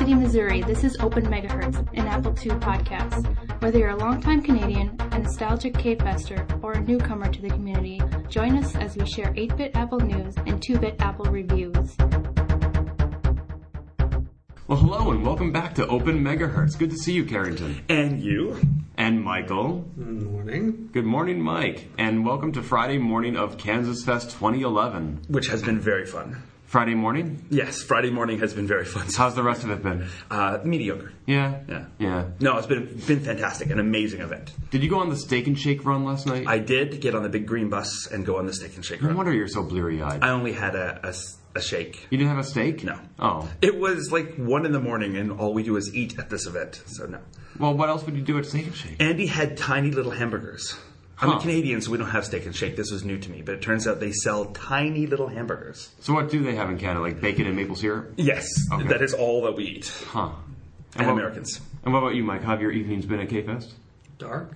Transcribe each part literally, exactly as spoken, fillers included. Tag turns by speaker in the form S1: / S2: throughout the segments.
S1: City, Missouri, this is Open Megahertz, an Apple two podcast. Whether you're a longtime Canadian, a nostalgic K-Fester, or a newcomer to the community, join us as we share eight-bit Apple news and two-bit Apple reviews.
S2: Well, hello and welcome back to Open Megahertz. Good to see you, Carrington.
S3: And you.
S2: And Michael.
S4: Good morning.
S2: Good morning, Mike. And welcome to Friday morning of Kansas Fest twenty eleven.
S3: Which has been very fun.
S2: Friday morning?
S3: Yes, Friday morning has been very fun.
S2: How's the rest of it been?
S3: Uh, mediocre.
S2: Yeah?
S3: Yeah.
S2: Yeah.
S3: No, it's been been fantastic. An amazing event.
S2: Did you go on the Steak and Shake run last night?
S3: I did get on the big green bus and go on the Steak and Shake run.
S2: No wonder you're so bleary-eyed.
S3: I only had a, a, a shake.
S2: You didn't have a steak?
S3: No.
S2: Oh.
S3: It was like one in the morning and all we do is eat at this event, so no.
S2: Well, what else would you do at Steak and Shake?
S3: Andy had tiny little hamburgers. I'm
S2: Huh.
S3: a Canadian, so we don't have Steak and Shake. This was new to me, but it turns out they sell tiny little hamburgers.
S2: So what do they have in Canada? Like bacon and maple syrup?
S3: Yes,
S2: Okay.
S3: that is all that we eat.
S2: Huh.
S3: And
S2: what,
S3: Americans.
S2: And what about you, Mike? How have your evenings been at K-Fest?
S4: Dark?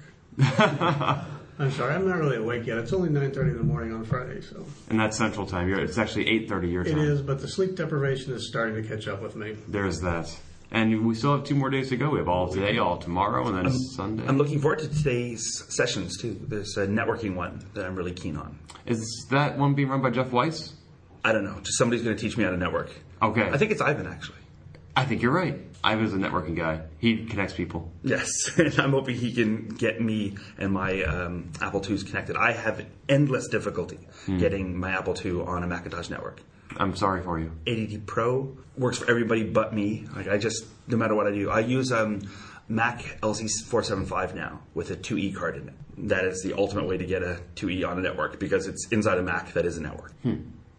S4: I'm sorry, I'm not really awake yet. It's only nine thirty in the morning on Friday, so...
S2: And that's Central Time. You're, it's actually eight thirty your time.
S4: It is, but the sleep deprivation is starting to catch up with me.
S2: There's that. And we still have two more days to go. We have all today, all tomorrow, and then
S3: I'm,
S2: Sunday.
S3: I'm looking forward to today's sessions, too. There's a networking one that I'm really keen on.
S2: Is that one being run by Jeff Weiss?
S3: I don't know. Just somebody's going to teach me how to network.
S2: Okay.
S3: I think it's Ivan, actually.
S2: I think you're right. Ivan's a networking guy. He connects people.
S3: Yes, and I'm hoping he can get me and my um, Apple twos connected. I have endless difficulty
S2: Hmm.
S3: getting my Apple two on a Macintosh network.
S2: I'm sorry for you.
S3: A D D Pro works for everybody but me. Like I just, no matter what I do, I use um, Mac L Z four seventy-five now with a two E card in it. That is the ultimate way to get a two E on a network because it's inside a Mac that is a network. Hmm.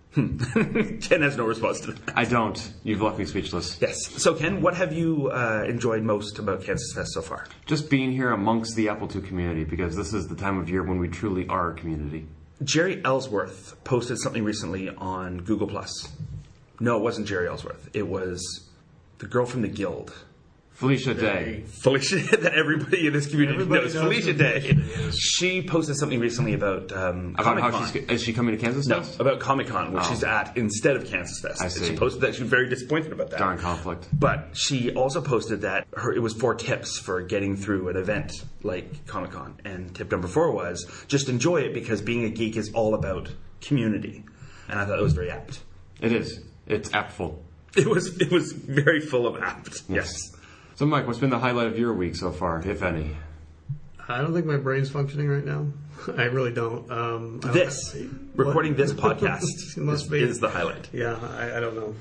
S3: Ken has no response to that.
S2: I don't. You've left me speechless.
S3: Yes. So, Ken, what have you uh, enjoyed most about Kansas Fest so far?
S2: Just being here amongst the Apple two community, because this is the time of year when we truly are a community.
S3: Jerry Ellsworth posted something recently on Google Plus. No, it wasn't Jerry Ellsworth. It was the girl from the Guild.
S2: Felicia Day.
S3: Felicia, that everybody in this community
S4: Everybody
S3: knows.
S4: knows
S3: Felicia
S4: who
S3: Day.
S4: Felicia is.
S3: She posted something recently about um,
S2: About
S3: Comic
S2: how
S3: Con.
S2: she's, is she coming to Kansas
S3: No,
S2: Fest?
S3: about Comic Con, which
S2: Oh.
S3: she's at instead of Kansas Fest.
S2: I
S3: And
S2: see.
S3: she posted that. She was very disappointed about that.
S2: Darn conflict.
S3: But she also posted that her, it was four tips for getting through an event like Comic Con. And tip number four was just enjoy it because being a geek is all about community. And I thought it was very apt.
S2: It is. It's appful.
S3: It was it was very full of apt. Yes.
S2: So, Mike, what's been the highlight of your week so far, if any?
S4: I don't think my brain's functioning right now. I really don't. Um, I don't
S3: This,
S4: what-
S3: recording this podcast
S4: It must
S3: is,
S4: be.
S3: is the highlight.
S4: Yeah, I, I don't know.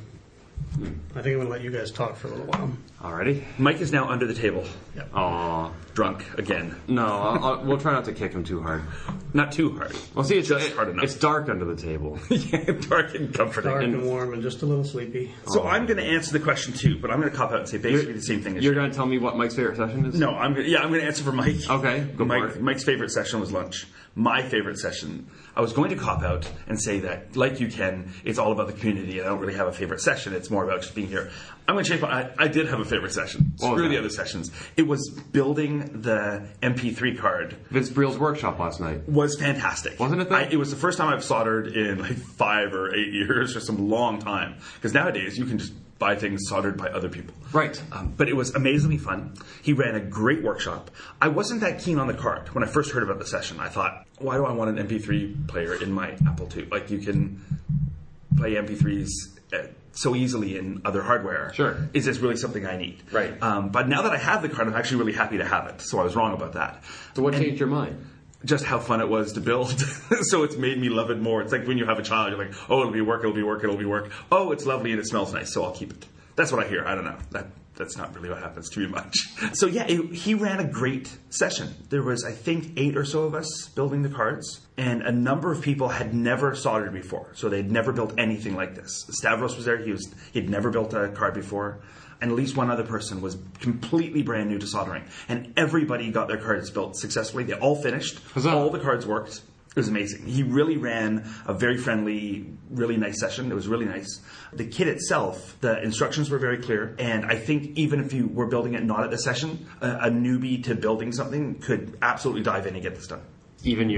S4: I think I'm going to let you guys talk for a little while.
S2: Alrighty.
S3: Mike is now under the table,
S2: Aw.
S3: drunk again.
S2: No, I'll, I'll, we'll try not to kick him too hard.
S3: Not too hard.
S2: Well, see, it's
S3: Just
S2: it-
S3: hard enough.
S2: It's dark under the table.
S3: Yeah, dark and comforting.
S4: Dark
S3: And
S4: and warm and just a little sleepy.
S3: so I'm going to answer the question too, but I'm going to cop out and say basically the same thing as
S2: You're
S3: you.
S2: going to tell me what Mike's favorite session is?
S3: No, I'm gonna, yeah, I'm going to answer for Mike.
S2: Okay, go for
S3: Mike,
S2: it.
S3: Mike's favorite session was lunch. My favorite session, I was going to cop out and say that, like you, Ken, it's all about the community, and I don't really have a favorite session. It's more about just being here. I'm going to change. My, I, I did have a favorite session.
S2: What was
S3: Screw the
S2: that?
S3: other sessions. It was building the M P three card.
S2: Vince Briel's workshop last night.
S3: Was fantastic.
S2: Wasn't it, though?
S3: I, it was the first time I've soldered in like five or eight years or some long time. Because nowadays you can just buy things soldered by other people.
S2: Right.
S3: Um, but it was amazingly fun. He ran a great workshop. I wasn't that keen on the card. When I first heard about the session, I thought, why do I want an M P three player in my Apple two? Like you can play M P threes uh, so easily in other hardware.
S2: Sure.
S3: Is this really something I need?
S2: Right.
S3: Um, but now that I have the card, I'm actually really happy to have it. So I was wrong about that.
S2: So what
S3: And-
S2: changed your mind?
S3: Just how fun it was to build. So it's made me love it more. It's like when you have a child, you're like, oh, it'll be work, it'll be work, it'll be work. Oh, it's lovely and it smells nice, so I'll keep it. That's what I hear. I don't know. That That's not really what happens to me much. So yeah, it, he ran a great session. There was, I think, eight or so of us building the cards. And a number of people had never soldered before. So they'd never built anything like this. Stavros was there. He was, he'd never built a card before. And at least one other person was completely brand new to soldering. And everybody got their cards built successfully. They all finished.
S2: Huzzah.
S3: All the cards worked. It was amazing. He really ran a very friendly, really nice session. It was really nice. The kit itself, the instructions were very clear. And I think even if you were building it not at the session, a, a newbie to building something could absolutely dive in and get this done.
S2: Even you.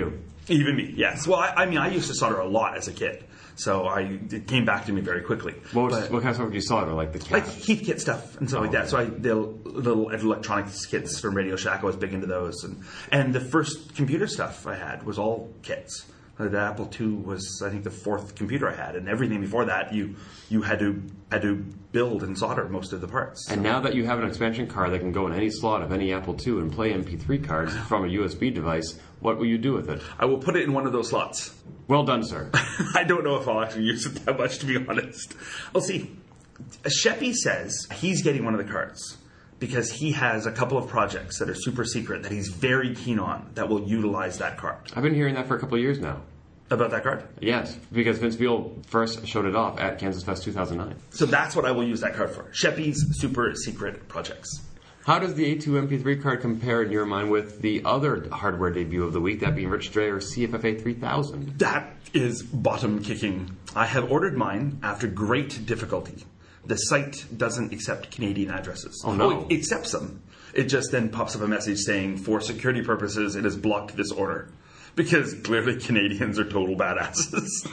S3: Even me, yes. Well, I, I mean, I used to solder a lot as a kid. So I, it came back to me very quickly.
S2: What, was,
S3: But-
S2: what kind of stuff would you solder? Like the cat?
S3: Like Heathkit stuff and stuff
S2: Oh,
S3: like that.
S2: okay.
S3: So I the little electronics kits from Radio Shack. I was big into those, and and the first computer stuff I had was all kits. Uh, The Apple two was, I think, the fourth computer I had, and everything before that, you you had to had to build and solder most of the parts.
S2: And now that you have an expansion card that can go in any slot of any Apple two and play M P three cards from a U S B device, what will you do with it?
S3: I will put it in one of those slots.
S2: Well done, sir.
S3: I don't know if I'll actually use it that much, to be honest. We'll see. Sheppy says he's getting one of the cards because he has a couple of projects that are super secret that he's very keen on that will utilize that card.
S2: I've been hearing that for a couple of years now.
S3: About that card?
S2: Yes, because Vince Beal first showed it off at Kansas Fest two thousand nine.
S3: So that's what I will use that card for. Sheppy's super secret projects.
S2: How does the A two M P three card compare in your mind with the other hardware debut of the week, that being Rich Dreher's C F F A three thousand?
S3: That is bottom kicking. I have ordered mine after great difficulty. The site doesn't accept Canadian addresses.
S2: Oh, no.
S3: it accepts them. It just then pops up a message saying, for security purposes, it has blocked this order. Because clearly Canadians are total badasses.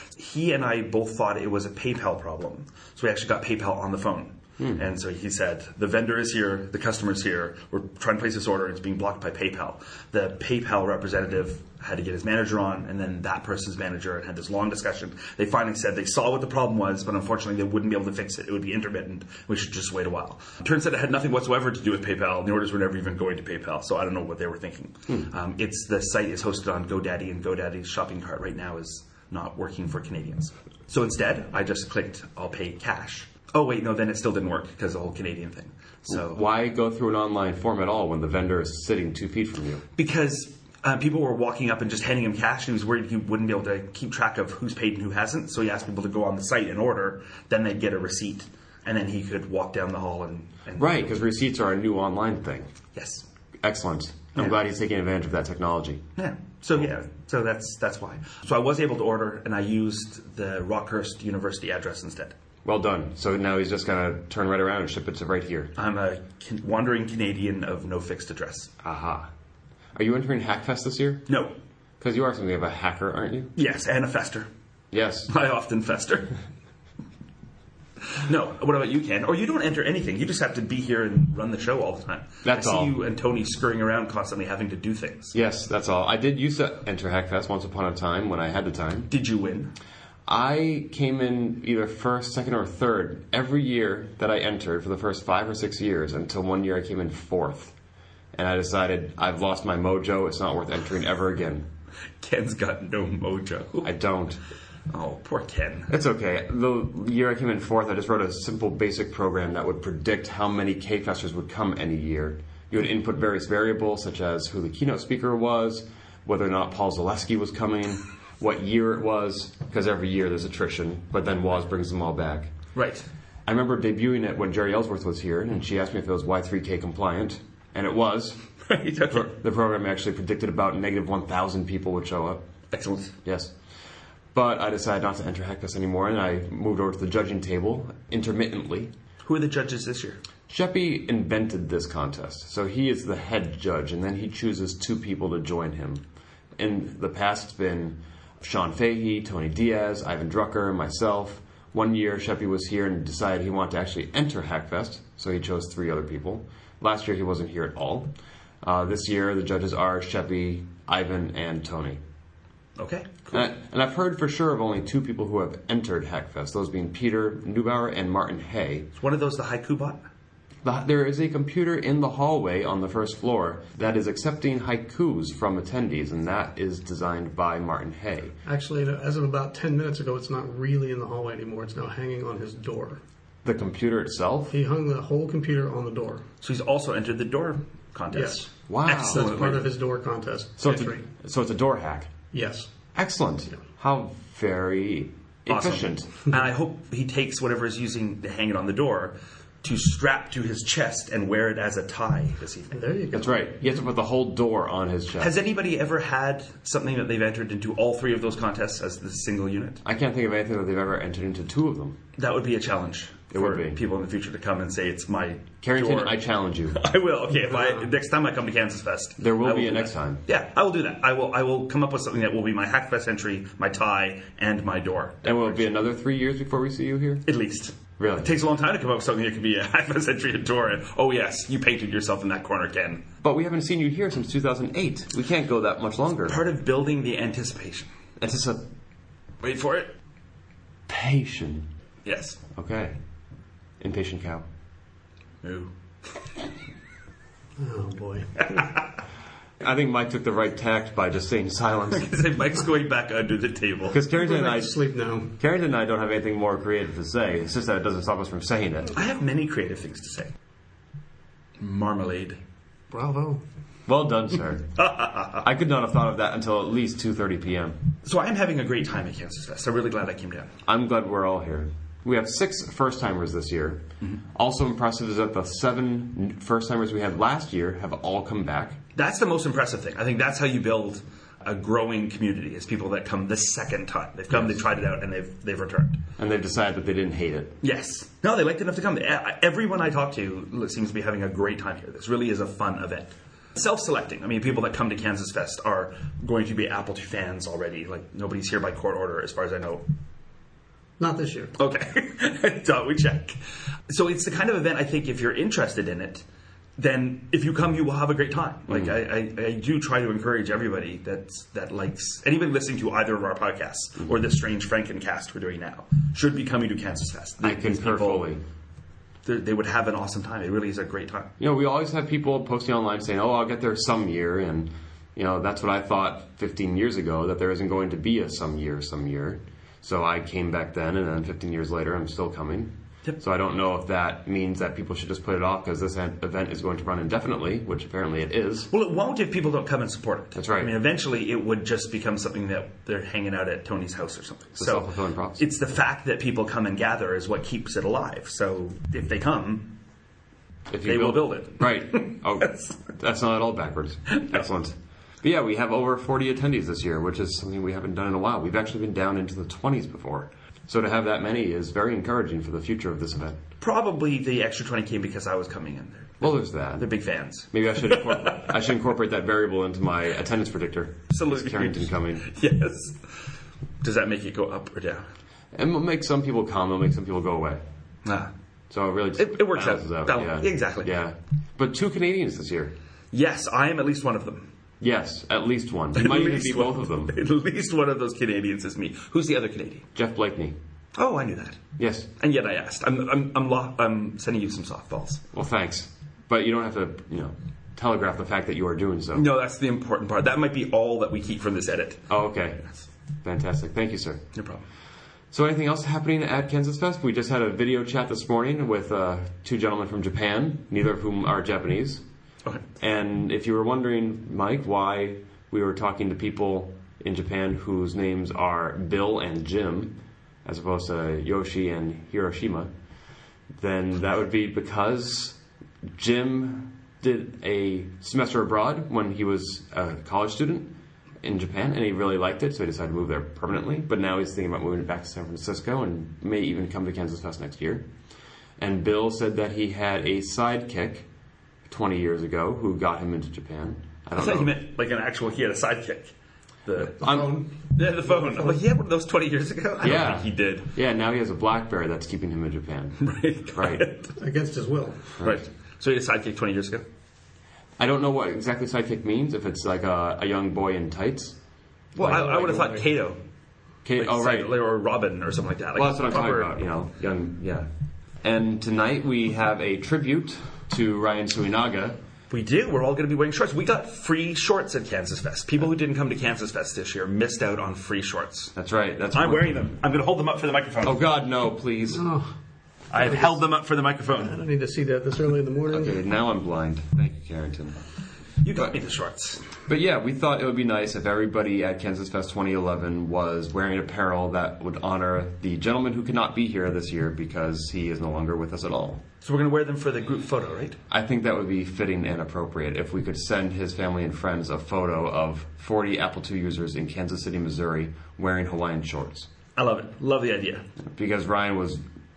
S3: He and I both thought it was a PayPal problem. So we actually got PayPal on the phone. Hmm. And so he said, the vendor is here, the customer is here, we're trying to place this order, it's being blocked by PayPal. The PayPal representative had to get his manager on, and then that person's manager, and had this long discussion. They finally said they saw what the problem was, but unfortunately they wouldn't be able to fix it. It would be intermittent. We should just wait a while. Turns out it had nothing whatsoever to do with PayPal, and the orders were never even going to PayPal, so I don't know what they were thinking. Hmm. Um, it's the site is hosted on GoDaddy, and GoDaddy's shopping cart right now is not working for Canadians. So instead, I just clicked, I'll pay cash. Oh, wait, no, then it still didn't work because of the whole Canadian thing. So
S2: why go through an online form at all when the vendor is sitting two feet from you?
S3: Because uh, people were walking up and just handing him cash, and he was worried he wouldn't be able to keep track of who's paid and who hasn't. So he asked people to go on the site and order. Then they'd get a receipt, and then he could walk down the hall and... and
S2: right, because receipts are a new online thing.
S3: Yes.
S2: Excellent. I'm
S3: Yeah.
S2: glad he's taking advantage of that technology.
S3: Yeah. So yeah, so that's that's why. So I was able to order, and I used the Rockhurst University address instead.
S2: Well done. So now he's just going to turn right around and ship it to right here.
S3: I'm a can- wandering Canadian of no fixed address.
S2: Aha. Are you entering Hackfest this year?
S3: No.
S2: Because you are something of a hacker, aren't you?
S3: Yes, and a fester.
S2: Yes.
S3: I often fester. No. What about you, Ken? Or you don't enter anything. You just have to be here and run the show all the time.
S2: That's
S3: I see
S2: all.
S3: you and Tony scurrying around constantly having to do things.
S2: Yes, that's all. I did used to enter Hackfest once upon a time when I had the time.
S3: Did you win?
S2: I came in either first, second, or third every year that I entered for the first five or six years until one year I came in fourth. And I decided I've lost my mojo. It's not worth entering ever again.
S3: Ken's got no mojo.
S2: I don't.
S3: Oh, poor Ken.
S2: It's okay. The year I came in fourth, I just wrote a simple basic program that would predict how many K-Festers would come any year. You would input various variables such as who the keynote speaker was, whether or not Paul Zaleski was coming, what year it was, because every year there's attrition, but then Woz brings them all back.
S3: Right.
S2: I remember debuting it when Jerry Ellsworth was here, and she asked me if it was Y three K compliant, and it was.
S3: Right, okay.
S2: The program actually predicted about negative one thousand people would show up.
S3: Excellent.
S2: Yes. But I decided not to enter Hackfest anymore, and I moved over to the judging table intermittently.
S3: Who are the judges this year?
S2: Sheppy invented this contest, so he is the head judge, and then he chooses two people to join him. In the past, it's been Sean Fahey, Tony Diaz, Ivan Drucker, myself. One year, Sheppy was here and decided he wanted to actually enter Hackfest, so he chose three other people. Last year, he wasn't here at all. Uh, this year, the judges are Sheppy, Ivan, and Tony.
S3: Okay, cool.
S2: And, I, and I've heard for sure of only two people who have entered Hackfest, those being Peter Neubauer and Martin Hay.
S3: Is one of those the haiku bot?
S2: The, there is a computer in the hallway on the first floor that is accepting haikus from attendees, and that is designed by Martin Hay.
S4: Actually, as of about ten minutes ago, it's not really in the hallway anymore. It's now hanging on his door.
S2: The computer itself?
S4: He hung the whole computer on the door.
S3: So he's also entered the door contest.
S4: Yes.
S2: Wow.
S4: That's part of his door contest.
S2: So it's,
S4: entry.
S2: a, so it's a door hack.
S4: Yes.
S2: Excellent.
S4: Yeah.
S2: How very
S3: Awesome.
S2: efficient.
S3: And I hope he takes whatever is using to hang it on the door to strap to his chest and wear it as a tie this evening.
S4: There you go.
S2: That's right. He has to put the whole door on his chest.
S3: Has anybody ever had something that they've entered into all three of those contests as the single unit?
S2: I can't think of anything that they've ever entered into two of them.
S3: That would be a challenge
S2: It
S3: for
S2: would be.
S3: people in the future to come and say it's my
S2: Carrington,
S3: door.
S2: I challenge you.
S3: I will. Okay, if I next time I come to Kansas Fest,
S2: There will
S3: I
S2: be a
S3: do
S2: next
S3: that.
S2: time.
S3: Yeah, I will do that. I will. I will come up with something that will be my Hackfest entry, my tie, and my door.
S2: And will it be another three years before we see you here?
S3: At least.
S2: Really?
S3: It takes a long time to come up with something that could be a Hackfest entry and door. And oh yes, you painted yourself in that corner, Ken.
S2: But we haven't seen you here since two thousand eight. We can't go that much longer.
S3: Part of building the anticipation.
S2: Anticipation.
S3: Wait for it. Yes.
S2: Okay. Impatient cow.
S3: Moo.
S4: Oh, boy.
S2: I think Mike took the right tact by just saying silence.
S3: Mike's going back under the table.
S2: Because Carrington and
S4: Go
S2: I,
S4: back to sleep now.
S2: Carrington and I don't have anything more creative to say. It's just that it doesn't stop us from saying it.
S3: I have many creative things to say. Marmalade.
S4: Bravo.
S2: Well done, sir. I could not have thought of that until at least two thirty p.m.
S3: So I am having a great time at Kansas Fest. I'm really glad I came down.
S2: I'm glad we're all here. We have six first-timers this year. Mm-hmm. Also impressive is that the seven first-timers we had last year have all come back.
S3: That's the most impressive thing. I think that's how you build a growing community, is people that come the second time. They've come, yes. They've tried it out, and they've they've returned.
S2: And they've decided that they didn't hate it.
S3: Yes. No, they liked it enough to come. Everyone I talk to seems to be having a great time here. This really is a fun event. Self-selecting. I mean, people that come to Kansas Fest are going to be Apple two fans already. Like, nobody's here by court order, as far as I know.
S4: Not this year.
S3: Okay. Thought we check. So it's the kind of event, I think, if you're interested in it, then if you come, you will have a great time. Like, mm. I, I, I do try to encourage everybody that's, that likes, anybody listening to either of our podcasts mm. or this strange Frankencast we're doing now should be coming to Kansas Fest.
S2: I concur fully.
S3: They would have an awesome time. It really is a great time.
S2: You know, we always have people posting online saying, oh, I'll get there some year. And, you know, that's what I thought fifteen years ago, that there isn't going to be a some year, some year. So I came back then, and then fifteen years later, I'm still coming. Yep. So I don't know if that means that people should just put it off because this event is going to run indefinitely, which apparently it is.
S3: Well, it won't if people don't come and support it.
S2: That's right.
S3: I mean, eventually it would just become something that they're hanging out at Tony's house or something.
S2: It's a
S3: so
S2: self-fulfilling prophecy.
S3: It's the fact that people come and gather is what keeps it alive. So if they come, if they build, will build it.
S2: Right. Oh, that's not at all backwards. Excellent. But yeah, we have over forty attendees this year, which is something we haven't done in a while. We've actually been down into the twenties before. So to have that many is very encouraging for the future of this event.
S3: Probably the extra twenty came because I was coming in there.
S2: Well, there's that.
S3: They're big fans.
S2: Maybe I should incorporate, I should incorporate that variable into my attendance predictor.
S3: Absolutely.
S2: Is Carrington coming?
S3: Yes. Does that make it go up or down?
S2: And it'll make some people come, it'll make some people go away.
S3: Ah.
S2: So it really just
S3: it, it works out.
S2: out.
S3: That,
S2: yeah.
S3: Exactly.
S2: Yeah. But two Canadians this year.
S3: Yes, I am at least one of them.
S2: Yes, at least one. You might even be both of them.
S3: At least one of those Canadians is me. Who's the other Canadian?
S2: Jeff Blakeney.
S3: Oh, I knew that.
S2: Yes.
S3: And yet I asked. I'm I'm I'm, lo- I'm sending you some softballs.
S2: Well, thanks. But you don't have to, you know, telegraph the fact that you are doing so.
S3: No, that's the important part. That might be all that we keep from this edit.
S2: Oh, okay.
S3: Yes.
S2: Fantastic. Thank you, sir.
S3: No problem.
S2: So anything else happening at Kansas Fest? We just had a video chat this morning with uh, two gentlemen from Japan, neither of whom are Japanese.
S3: Okay.
S2: And if you were wondering, Mike, why we were talking to people in Japan whose names are Bill and Jim, as opposed to Yoshi and Hiroshima, then that would be because Jim did a semester abroad when he was a college student in Japan, and he really liked it, so he decided to move there permanently. But now he's thinking about moving back to San Francisco and may even come to Kansas Fest next year. And Bill said that he had a sidekick twenty years ago who got him into Japan. I don't
S3: I thought
S2: know.
S3: you meant like an actual, he had a sidekick. The,
S4: the phone.
S3: Yeah, the phone. Well, he had one of those twenty years ago? I
S2: yeah.
S3: don't think he did.
S2: Yeah, now he has a BlackBerry that's keeping him in Japan.
S3: Right.
S2: Right.
S4: Against his will.
S3: Right. right. So he had a sidekick twenty years ago?
S2: I don't know what exactly sidekick means, if it's like a, a young boy in tights.
S3: Well,
S2: like,
S3: I, I would have
S2: like,
S3: thought Kato.
S2: Kato,
S3: Like
S2: oh, right.
S3: Or Robin or something like that. Like
S2: well, that's what I'm
S3: proper,
S2: talking about, you know, young, yeah. And tonight we have a tribute to Ryan Suinaga.
S3: We do. We're all going to be wearing shorts. We got free shorts at Kansas Fest. People who didn't come to Kansas Fest this year missed out on free shorts.
S2: That's right. That's
S3: I'm
S2: what,
S3: wearing them. I'm going to hold them up for the microphone.
S2: Oh, God, no, please.
S4: Oh,
S3: I have held them up for the
S4: I
S3: microphone.
S4: don't need to see that this early in the morning.
S2: Okay, now I'm blind. Thank you, Carrington.
S3: You got me the shorts.
S2: But yeah, we thought it would be nice if everybody at Kansas Fest twenty eleven was wearing apparel that would honor the gentleman who could not be here this year because he is no longer with us at all.
S3: So we're going to wear them for the group photo, right?
S2: I think that would be fitting and appropriate if we could send his family and friends a photo of forty Apple two users in Kansas City, Missouri wearing Hawaiian shorts.
S3: I love it. Love the idea.
S2: Because Ryan was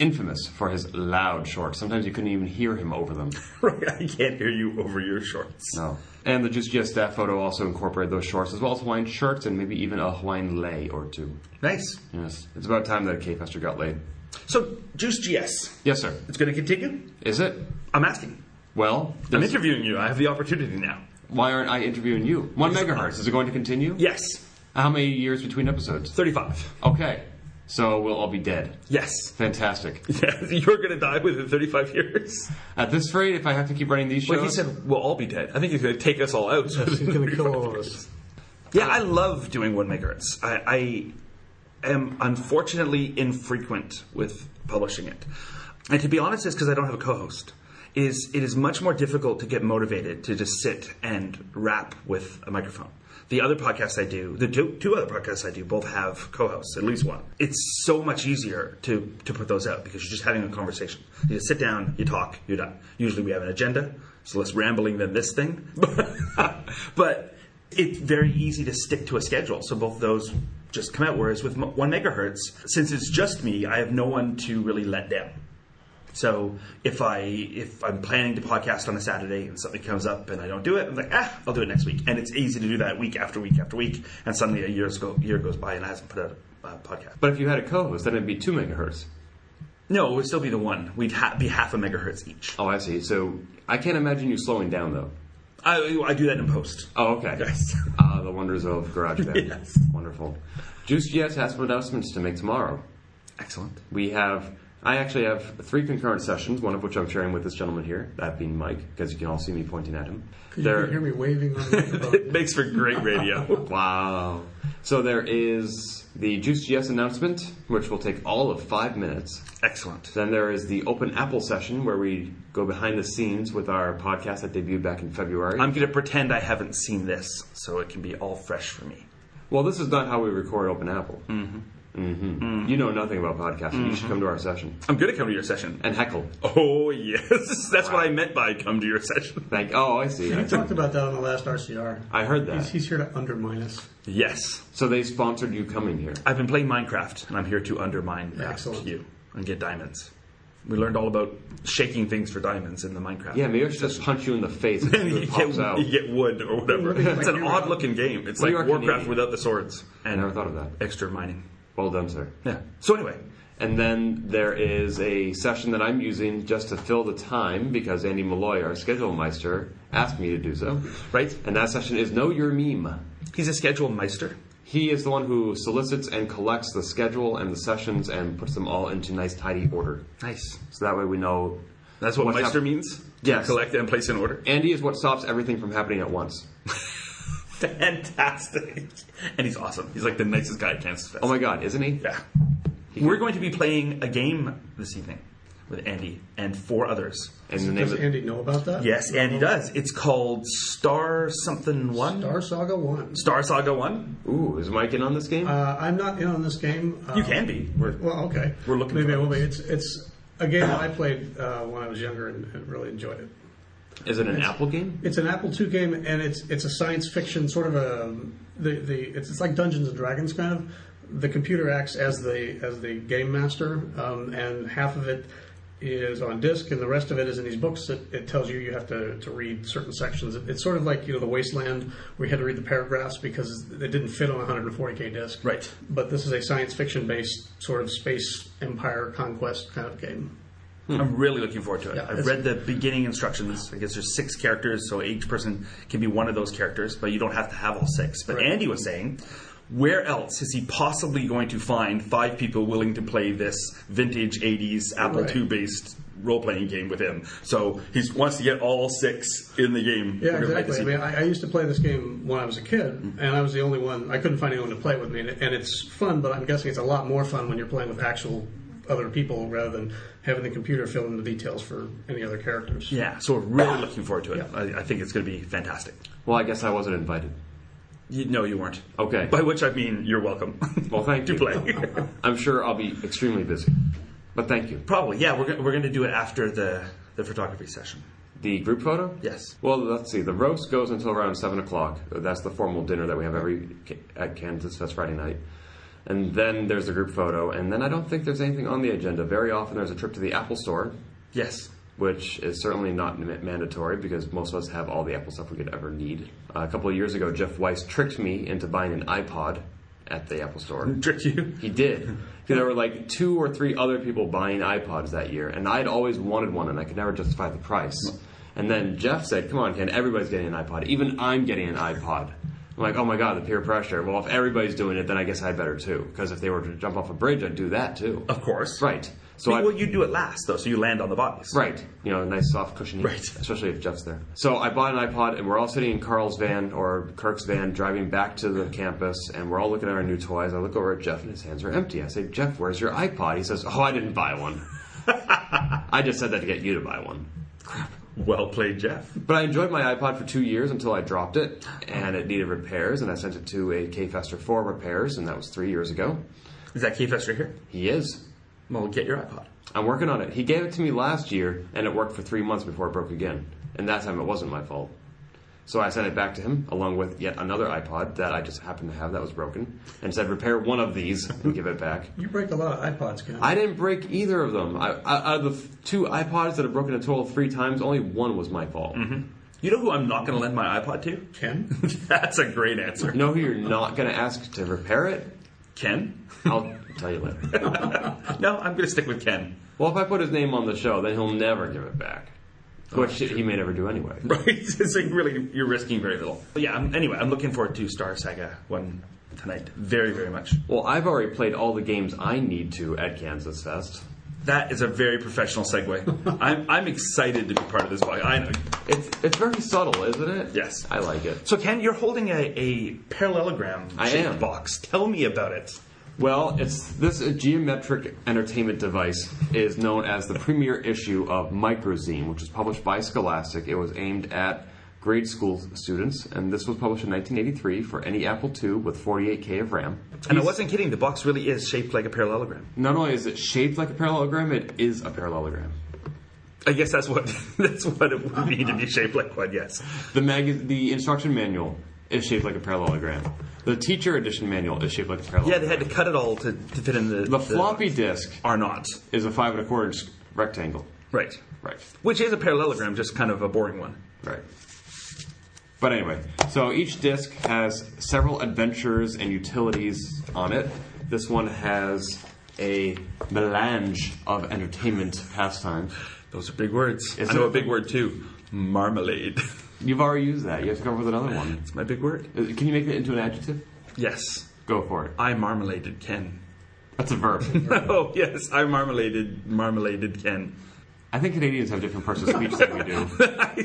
S2: infamous for his loud shorts. Sometimes you couldn't even hear him over them.
S3: Right, I can't hear you over your shorts.
S2: No. And the Juice G S staff photo also incorporated those shorts, as well as Hawaiian shirts and maybe even a Hawaiian lei or two.
S3: Nice.
S2: Yes. It's about time that a K-Fester got laid.
S3: So, Juice G S.
S2: Yes, sir.
S3: It's going to continue?
S2: Is it?
S3: I'm asking.
S2: Well,
S3: I'm interviewing you. I have the opportunity now.
S2: Why aren't I interviewing you? One megahertz. Is it going to continue?
S3: Yes.
S2: How many years between episodes?
S3: thirty-five.
S2: Okay. So we'll all be dead.
S3: Yes.
S2: Fantastic.
S3: Yeah, you're going to die within thirty-five years.
S2: At this rate, if I have to keep running these shows...
S3: Well, he said we'll all be dead. I think he's going to take us all out.
S4: Yes, he's going to kill all of us.
S3: Yeah, I love doing one megahertz. I, I am unfortunately infrequent with publishing it. And to be honest, it's because I don't have a co-host. Is it is much more difficult to get motivated to just sit and rap with a microphone. The other podcasts I do, the two, two other podcasts I do, both have co-hosts, at least one. It's so much easier to, to put those out because you're just having a conversation. You just sit down, you talk, you're done. Usually we have an agenda, so less rambling than this thing. But it's very easy to stick to a schedule, so both of those just come out. Whereas with one megahertz, since it's just me, I have no one to really let down. So if I if I'm planning to podcast on a Saturday and something comes up and I don't do it, I'm like, ah, I'll do it next week. And it's easy to do that week after week after week. And suddenly a year go, year goes by and I hasn't put out a uh, podcast.
S2: But if you had a co-host, then it'd be two megahertz.
S3: No, it would still be the one. We'd ha- be half a megahertz each.
S2: Oh, I see. So I can't imagine you slowing down, though.
S3: I, I do that in post.
S2: Oh, okay.
S3: Yes.
S2: Ah, the wonders of GarageBand.
S3: Yes.
S2: Wonderful. Juice G S has some announcements to make tomorrow.
S3: Excellent.
S2: We have... I actually have three concurrent sessions, one of which I'm sharing with this gentleman here, that being Mike, because you can all see me pointing at him.
S4: You can hear me waving on the microphone.
S3: It makes for great radio.
S2: Wow. So there is the Juice G S announcement, which will take all of five minutes.
S3: Excellent.
S2: Then there is the Open Apple session, where we go behind the scenes with our podcast that debuted back in February.
S3: I'm going to pretend I haven't seen this, so it can be all fresh for me.
S2: Well, this is not how we record Open Apple.
S3: Mm-hmm.
S2: Mm-hmm. Mm-hmm. You know nothing about podcasting. Mm-hmm. You should come to our session.
S3: I'm going to come to your session.
S2: And heckle.
S3: Oh, yes. That's
S2: wow.
S3: what I meant by come to your session.
S2: Thank. Oh, I see.
S4: We talked about that on the last R C R.
S2: I heard that.
S4: He's, he's here to undermine us.
S3: Yes.
S2: So they sponsored you coming here.
S3: I've been playing Minecraft, and I'm here to undermine
S4: Excellent.
S3: you and get diamonds. We learned all about shaking things for diamonds in the Minecraft.
S2: Yeah, maybe I should just punch you in the face and
S3: and you,
S2: pops
S3: get,
S2: out.
S3: you get wood or whatever. It's an odd-looking game. It's
S2: Well,
S3: like
S2: you are
S3: Warcraft
S2: Canadian.
S3: without the swords.
S2: I
S3: And
S2: never thought of that.
S3: extra mining.
S2: Well done, sir.
S3: Yeah. So anyway,
S2: And then there is a session that I'm using just to fill the time because Andy Malloy, our schedule meister, asked me to do so.
S3: right?
S2: And that session is Know Your Meme.
S3: He's a schedule meister.
S2: He is the one who solicits and collects the schedule and the sessions and puts them all into nice, tidy order.
S3: Nice.
S2: So that way we know...
S3: That's what
S2: what's
S3: meister
S2: hap-
S3: means?
S2: Yes.
S3: Collect and place in order.
S2: Andy is what stops everything from happening at once.
S3: Fantastic. And he's awesome. He's like the nicest guy at Kansas Fest.
S2: Oh my god, isn't he?
S3: Yeah. We're going to be playing a game this evening with Andy and four others.
S2: And the name
S4: Does
S2: of
S4: Andy know about that?
S3: Yes, Andy does. It's called Star Something One.
S4: Star Saga one.
S3: Star Saga One.
S2: Ooh, is Mike in on this game?
S4: Uh, I'm not in on this game. Uh,
S3: You can be. We're,
S4: Well, okay.
S3: We're looking
S4: Maybe
S3: for
S4: I will be.
S3: others.
S4: It's it's a game that I played uh, when I was younger and, and really enjoyed it.
S2: Is it an Apple game?
S4: It's an Apple two game, and it's it's a science fiction sort of a the the it's, it's like Dungeons and Dragons kind of. The computer acts as the as the game master, um, and half of it is on disk, and the rest of it is in these books that it tells you you have to, to read certain sections. It, it's sort of like you know the Wasteland where you had to read the paragraphs because it didn't fit on a one hundred forty K disc.
S3: right.
S4: But this is a science fiction based sort of space empire conquest kind of game.
S3: I'm really looking forward to it.
S4: Yeah,
S3: I've
S4: it's-
S3: read the beginning instructions. I guess there's six characters, so each person can be one of those characters, but you don't have to have all six. But
S4: Right.
S3: Andy was saying, where else is he possibly going to find five people willing to play this vintage eighties Apple
S4: Right.
S3: two based role-playing game with him? So he wants to get all six in the game.
S4: Yeah,
S3: We're gonna play
S4: exactly.
S3: this
S4: I mean, I, I used to play this game when I was a kid, and I was the only one. I couldn't find anyone to play with me, and, it, and it's fun. But I'm guessing it's a lot more fun when you're playing with actual other people rather than having the computer fill in the details for any other characters.
S3: Yeah, so we're really looking forward to it.
S4: Yeah.
S3: I, I think it's going to be fantastic.
S2: Well, I guess I wasn't invited.
S3: You, no, you weren't.
S2: Okay.
S3: By which I mean you're welcome.
S2: Well, thank
S3: to
S2: you.
S3: play.
S2: I'm sure I'll be extremely busy. But thank you.
S3: Probably, yeah. We're go- we're going to do it after the the photography session.
S2: The group photo?
S3: Yes.
S2: Well, let's see. The roast goes until around seven o'clock. That's the formal dinner that we have every at Kansas Fest Friday night. And then there's the group photo, and then I don't think there's anything on the agenda. Very often there's a trip to the Apple Store,
S3: Yes.
S2: which is certainly not ma- mandatory because most of us have all the Apple stuff we could ever need. Uh, a couple of years ago, Jeff Weiss tricked me into buying an iPod at the Apple Store.
S3: Trick you?
S2: He did. There were like two or three other people buying iPods that year, and I'd always wanted one, and I could never justify the price. And then Jeff said, come on, Ken, everybody's getting an iPod. Even I'm getting an iPod. I'm like, oh my god, the peer pressure. Well, if everybody's doing it, then I guess I better too. Because if they were to jump off a bridge, I'd do that too.
S3: Of course.
S2: Right. So
S3: well,
S2: I,
S3: well, you do it last, though, so you land on the bodies.
S2: Right. You know, nice soft cushiony.
S3: Right.
S2: Especially if Jeff's there. So I bought an iPod, and we're all sitting in Carl's van, or Kirk's van, driving back to the campus, and we're all looking at our new toys. I look over at Jeff, and his hands are empty. I say, Jeff, where's your iPod? He says, oh, I didn't buy one. I just said that to get you to buy one. Crap.
S3: Well played, Jeff.
S2: But I enjoyed my iPod for two years until I dropped it, and it needed repairs, and I sent it to a K-Fester for repairs, and that was three years ago.
S3: Is that K-Fest right here?
S2: He is.
S3: Well, get your iPod.
S2: I'm working on it. He gave it to me last year, and it worked for three months before it broke again. And that time it wasn't my fault. So I sent it back to him, along with yet another iPod that I just happened to have that was broken, and said, repair one of these and give it back.
S4: You break a lot of iPods, Ken.
S2: I didn't break either of them. I, I, out of the two iPods that have broken a total of three times, only one was my fault.
S3: Mm-hmm. You know who I'm not going to lend my iPod to?
S4: Ken?
S3: That's a great answer.
S2: Know who you're not going to ask to repair it?
S3: Ken?
S2: I'll tell you later.
S3: No, I'm going to stick with Ken.
S2: Well, if I put his name on the show, then he'll never give it back. Which he may never do anyway.
S3: Right? It's like really, you're risking very little. But yeah, I'm, anyway, I'm looking forward to Star Saga one tonight. Very, very much.
S2: Well, I've already played all the games I need to at Kansas Fest.
S3: That is a very professional segue. I'm, I'm excited to be part of this podcast. I know.
S2: It's it's very subtle, isn't it?
S3: Yes.
S2: I like it.
S3: So, Ken, you're holding a, a parallelogram
S2: I
S3: shaped
S2: am.
S3: box. Tell me about it.
S2: Well, it's this uh, geometric entertainment device is known as the premier issue of Microzine, which was published by Scholastic. It was aimed at grade school students, and this was published in nineteen eighty-three for any Apple two with forty-eight K of RAM.
S3: And I wasn't kidding. The box really is shaped like a parallelogram.
S2: Not only is it shaped like a parallelogram, it is a parallelogram.
S3: I guess that's what that's what it would need to be shaped like one, yes.
S2: The mag- the instruction manual is shaped like a parallelogram. The teacher edition manual is shaped like a parallelogram.
S3: Yeah, they had to cut it all to, to fit in the...
S2: The floppy disk
S3: are not.
S2: is a five and a quarter inch rectangle.
S3: Right.
S2: Right.
S3: Which is a parallelogram, just kind of a boring one.
S2: Right. But anyway, so each disc has several adventures and utilities on it. This one has a melange of entertainment pastimes.
S3: Those are big words.
S2: Is
S3: I know
S2: it-
S3: a big word, too. Marmalade.
S2: You've already used that. You have to come up with another one.
S3: It's my big word.
S2: Uh, Can you make that into an adjective?
S3: Yes.
S2: Go for it.
S3: I marmaladed Ken.
S2: That's a verb.
S3: Oh, yes. I marmaladed, marmaladed Ken.
S2: I think Canadians have different parts of speech than we do.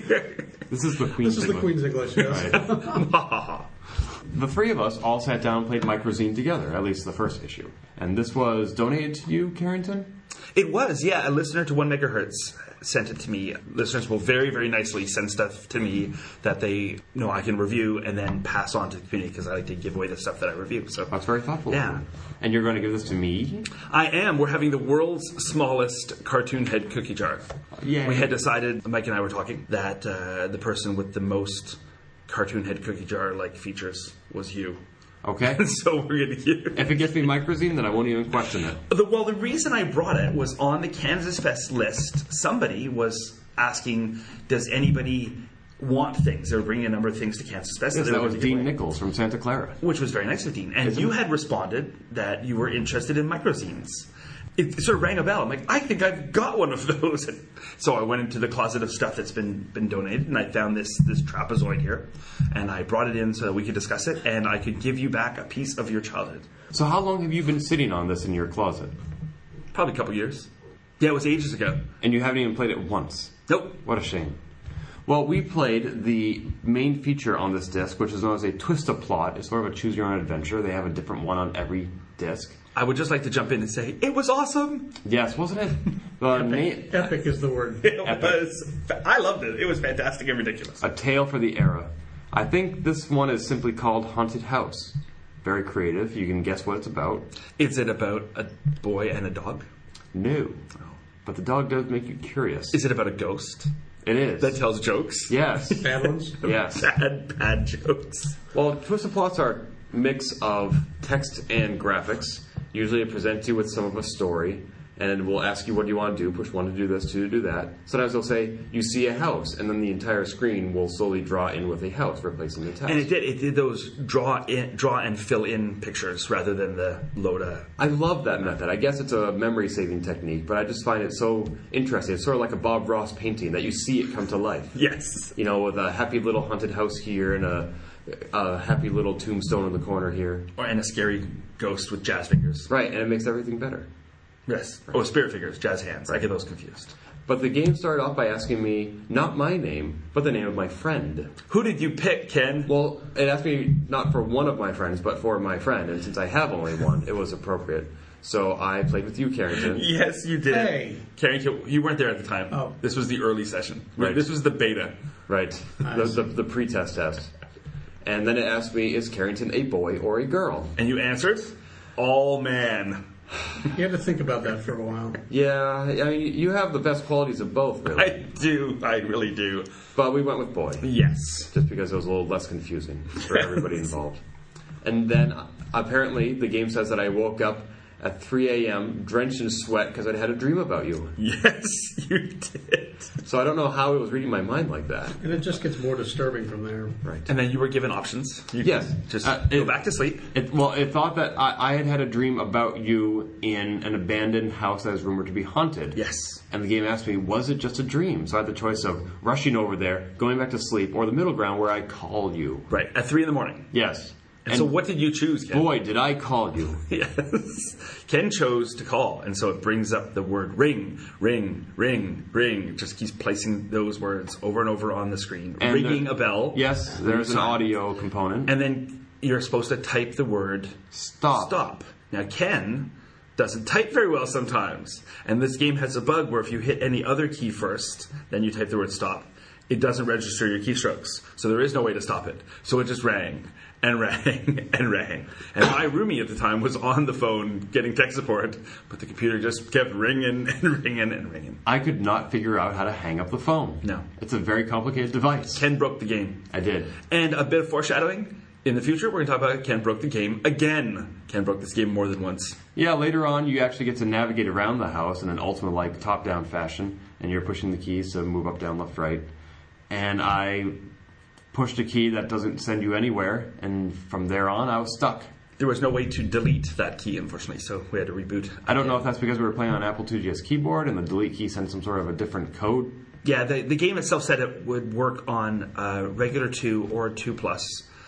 S2: This is the Queen's
S4: This is the
S2: English.
S4: Queen's English, yes.
S2: Right. The three of us all sat down and played Microzine together, at least the first issue. And this was donated to you, Carrington?
S3: It was, yeah. A listener to One Megahertz sent it to me. Listeners will very, very nicely send stuff to me that they know I can review and then pass on to the community because I like to give away the stuff that I review. So
S2: That's very thoughtful.
S3: Yeah.
S2: of you. And you're going to give this to me?
S3: I am. We're having the world's smallest cartoon head cookie jar.
S2: Yay.
S3: We had decided, Mike and I were talking, that uh, the person with the most cartoon head cookie jar like features was you.
S2: Okay.
S3: So we're going to give.
S2: If it gets me Microzine, then I won't even question it.
S3: The, well, the reason I brought it was on the Kansas Fest list. Somebody was asking, does anybody want things? They were bringing a number of things to Kansas Fest.
S2: Yes,
S3: they
S2: that
S3: were
S2: was
S3: gonna give
S2: Dean
S3: away.
S2: Nichols from Santa Clara.
S3: Which was very nice of Dean. And
S2: Isn't
S3: you
S2: it?
S3: had responded that you were interested in microzines. It sort of rang a bell. I'm like, I think I've got one of those. And so I went into the closet of stuff that's been been donated, and I found this this trapezoid here, and I brought it in so that we could discuss it, and I could give you back a piece of your childhood.
S2: So how long have you been sitting on this in your closet?
S3: Probably a couple years. Yeah, it was ages ago.
S2: And you haven't even played it once?
S3: Nope.
S2: What a shame. Well, we played the main feature on this disc, which is known as a twist-a-plot. It's sort of a choose-your-own-adventure. They have a different one on every disc.
S3: I would just like to jump in and say, it was awesome.
S2: Yes, wasn't it? The na-
S4: Epic is the word.
S3: It
S2: Epic.
S3: was. I loved it. It was fantastic and ridiculous.
S2: A tale for the era. I think this one is simply called Haunted House. Very creative. You can guess what it's about.
S3: Is it about a boy and a dog?
S2: No. But the dog does make you curious.
S3: Is it about a ghost
S2: It is.
S3: that tells jokes?
S2: Yes.
S4: Bad ones?
S2: Yes.
S3: Bad, bad jokes.
S2: Well, twist and plots are mix of text and graphics. Usually it presents you with some of a story, and we'll ask you what do you want to do, push one to do this, two to do that. Sometimes they'll say, you see a house, and then the entire screen will slowly draw in with a house, replacing the text.
S3: And it did it did those draw in, draw and fill in pictures rather than the load a...
S2: I love that method. I guess it's a memory-saving technique, but I just find it so interesting. It's sort of like a Bob Ross painting, that you see it come to life.
S3: Yes.
S2: You know, with a happy little haunted house here and a, a happy little tombstone in the corner here.
S3: Or and a scary ghost with jazz fingers.
S2: Right, and it makes everything better.
S3: Yes. Oh, spirit figures, jazz hands. Right. I get those confused.
S2: But the game started off by asking me not my name, but the name of my friend.
S3: Who did you pick, Ken?
S2: Well, it asked me not for one of my friends, but for my friend. And since I have only one, it was appropriate. So I played with you, Carrington.
S3: Yes, you did.
S4: Hey.
S3: Carrington, you weren't there at the time.
S4: Oh.
S3: This was the early session.
S2: Right.
S3: This was the beta.
S2: Right.
S4: Nice.
S2: The, the, the pre-test test. And then it asked me, is Carrington a boy or a girl?
S3: And you answered, all man.
S4: You had to think about that for a while.
S2: Yeah, I mean, you have the best qualities of both, really.
S3: I do. I really do.
S2: But we went with boy.
S3: Yes.
S2: Just because it was a little less confusing for everybody involved. And then, uh, apparently, the game says that I woke up at three a.m. drenched in sweat because I'd had a dream about you.
S3: Yes, you did.
S2: So I don't know how it was reading my mind like that.
S4: And it just gets more disturbing from there.
S2: Right.
S3: And then you were given options. You
S2: Yes.
S3: could Just
S2: Uh,
S3: go
S2: it-
S3: back to sleep.
S2: It, well, it thought that I, I had had a dream about you in an abandoned house that is rumored to be haunted.
S3: Yes.
S2: And the game asked me, was it just a dream? So I had the choice of rushing over there, going back to sleep, or the middle ground where I call you.
S3: Right. At three in the morning.
S2: Yes.
S3: And, so what did you choose, Ken?
S2: Boy, did I call you.
S3: Yes. Ken chose to call, and so it brings up the word ring, ring, ring, ring. It just keeps placing those words over and over on the screen.
S2: And
S3: Ringing
S2: there-
S3: a bell.
S2: Yes, there's an
S3: Sign.
S2: audio component.
S3: And then you're supposed to type the word
S2: Stop.
S3: stop. Now, Ken doesn't type very well sometimes. And this game has a bug where if you hit any other key first, then you type the word stop, it doesn't register your keystrokes. So there is no way to stop it. So it just rang and rang and rang. And my roomie at the time was on the phone getting tech support, but the computer just kept ringing and ringing and ringing.
S2: I could not figure out how to hang up the phone.
S3: No.
S2: It's a very complicated device.
S3: Ken broke the game.
S2: I did.
S3: And a bit of foreshadowing. In the future, we're going to talk about Ken broke the game again. Ken broke this game more than once.
S2: Yeah, later on, you actually get to navigate around the house in an Ultima-like top-down fashion, and you're pushing the keys to move up, down, left, right. And I pushed a key that doesn't send you anywhere, and from there on, I was stuck.
S3: There was no way to delete that key, unfortunately, so we had to reboot.
S2: I don't know if that's because we were playing on Apple two G S keyboard, and the delete key sent some sort of a different code.
S3: Yeah, the, the game itself said it would work on uh, regular two or two plus,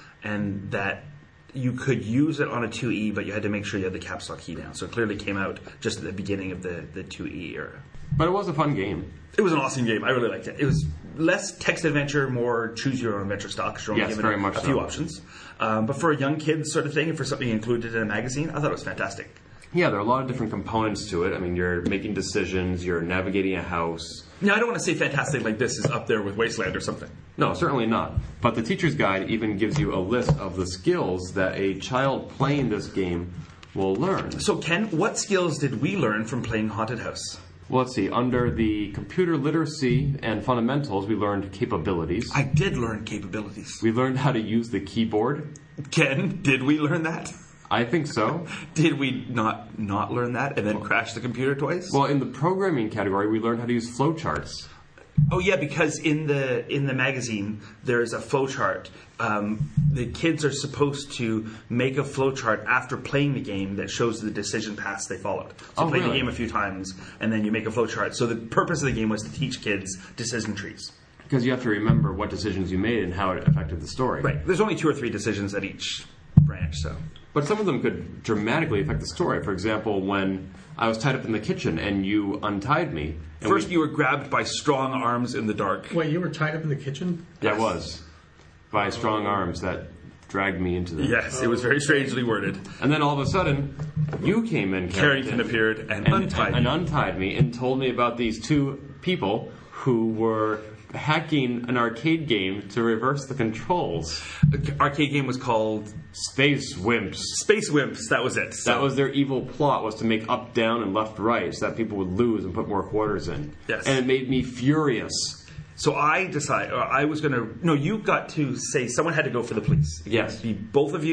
S3: and that you could use it on a two E, but you had to make sure you had the caps lock key down. So it clearly came out just at the beginning of the, the two E era.
S2: But it was a fun game.
S3: It was an awesome game. I really liked it. It was less text adventure, more choose your own adventure style, because you're only
S2: Yes,
S3: given
S2: very
S3: a,
S2: much
S3: a few
S2: so.
S3: options. Um, but for a young kid sort of thing, and for something included in a magazine, I thought it was fantastic.
S2: Yeah, there are a lot of different components to it. I mean, you're making decisions, you're navigating a house.
S3: Now, I don't want to say fantastic like this is up there with Wasteland or something.
S2: No, certainly not. But the teacher's guide even gives you a list of the skills that a child playing this game will learn.
S3: So, Ken, what skills did we learn from playing Haunted House?
S2: Well, let's see. Under the computer literacy and fundamentals, we learned capabilities.
S3: I did learn capabilities.
S2: We learned how to use the keyboard.
S3: Ken, did we learn that?
S2: I think so.
S3: Did we not not learn that and then crash the computer twice?
S2: Well, in the programming category, we learned how to use flowcharts.
S3: Oh yeah, because in the in the magazine there's a flowchart. Um, the kids are supposed to make a flowchart after playing the game that shows the decision paths they followed. So
S2: Oh,
S3: you play
S2: really?
S3: the game a few times and then you make a flowchart. So the purpose of the game was to teach kids decision trees.
S2: Because you have to remember what decisions you made and how it affected the story.
S3: Right. There's only two or three decisions at each branch, so.
S2: But some of them could dramatically affect the story. For example, when I was tied up in the kitchen and you untied me. And
S3: First,
S2: we,
S3: you were grabbed by strong arms in the dark.
S4: Wait, you were tied up in the kitchen?
S2: Yeah, I was. By strong arms that dragged me into the...
S3: Yes, it was very strangely worded.
S2: And then all of a sudden, you came in,
S3: Carrington appeared and,
S2: and,
S3: untied
S2: and
S3: me.
S2: untied me and told me about these two people who were hacking an arcade game to reverse the controls.
S3: The arcade game was called
S2: Space Wimps.
S3: Space Wimps. That was it. So-
S2: That was their evil plot, was to make up, down, and left, right, so that people would lose and put more quarters in.
S3: Yes.
S2: And it made me furious.
S3: So I decided, or I was going to, no, you got to say someone had to go for the police. It
S2: Yes.
S3: could be both of you,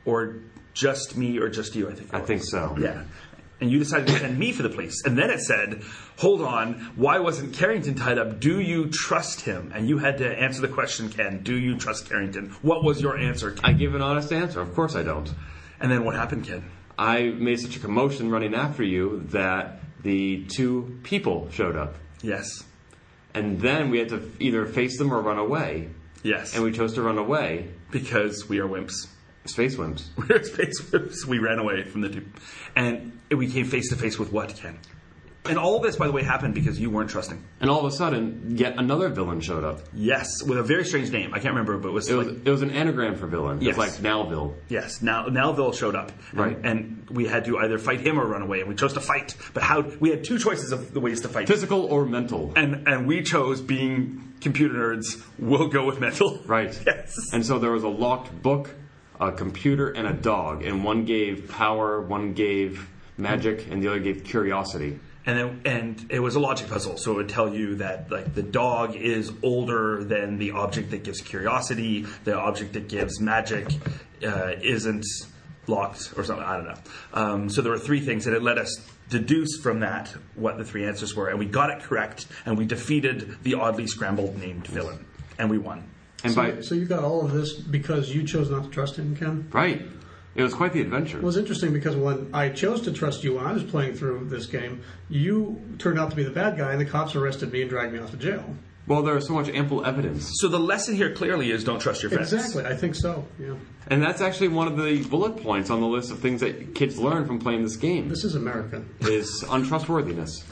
S3: or just me or just you, I think.
S2: I think so.
S3: Yeah. And you decided to send me for the police. And then it said, hold on, why wasn't Carrington tied up? Do you trust him? And you had to answer the question, Ken, do you trust Carrington? What was your answer, Ken?
S2: I give an honest answer. Of course I don't.
S3: And then what happened, Ken?
S2: I made such a commotion running after you that the two people showed up.
S3: Yes.
S2: And then we had to either face them or run away.
S3: Yes.
S2: And we chose to run away.
S3: Because we are wimps.
S2: Space wimps.
S3: We're space wimps. We ran away from the two. And we came face to face with what, Ken? And all this, by the way, happened because you weren't trusting.
S2: And all of a sudden, yet another villain showed up.
S3: Yes, with a very strange name. I can't remember, but it was
S2: It
S3: like...
S2: was, it was an anagram for villain.
S3: Yes.
S2: It was like Nalville.
S3: Yes, now Nalville showed up.
S2: Right.
S3: And, and we had to either fight him or run away, and we chose to fight. But how... We had two choices of the ways to fight.
S2: Physical or mental.
S3: And and we chose, being computer nerds, we'll go with mental.
S2: Right.
S3: Yes.
S2: And so there was a locked book, a computer, and a dog. And one gave power, one gave magic, and the other gave curiosity.
S3: And then, and it was a logic puzzle, so it would tell you that like the dog is older than the object that gives curiosity, the object that gives magic uh, isn't locked or something. I don't know. Um, so there were three things, and it let us deduce from that what the three answers were, and we got it correct, and we defeated the oddly scrambled named villain, and we won.
S2: And
S4: so,
S2: by
S4: so you got all of this because you chose not to trust him, Ken?
S2: right. It was quite the adventure.
S4: It was interesting because when I chose to trust you when I was playing through this game, you turned out to be the bad guy, and the cops arrested me and dragged me off to jail.
S2: Well, there was so much ample evidence.
S3: So the lesson here clearly is don't trust your friends.
S4: Exactly, I think so, yeah.
S2: And that's actually one of the bullet points on the list of things that kids learn from playing this game.
S4: This is America.
S2: Is untrustworthiness.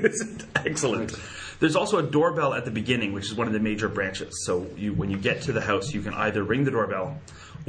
S3: Excellent. There's also a doorbell at the beginning, which is one of the major branches. So you, when you get to the house, you can either ring the doorbell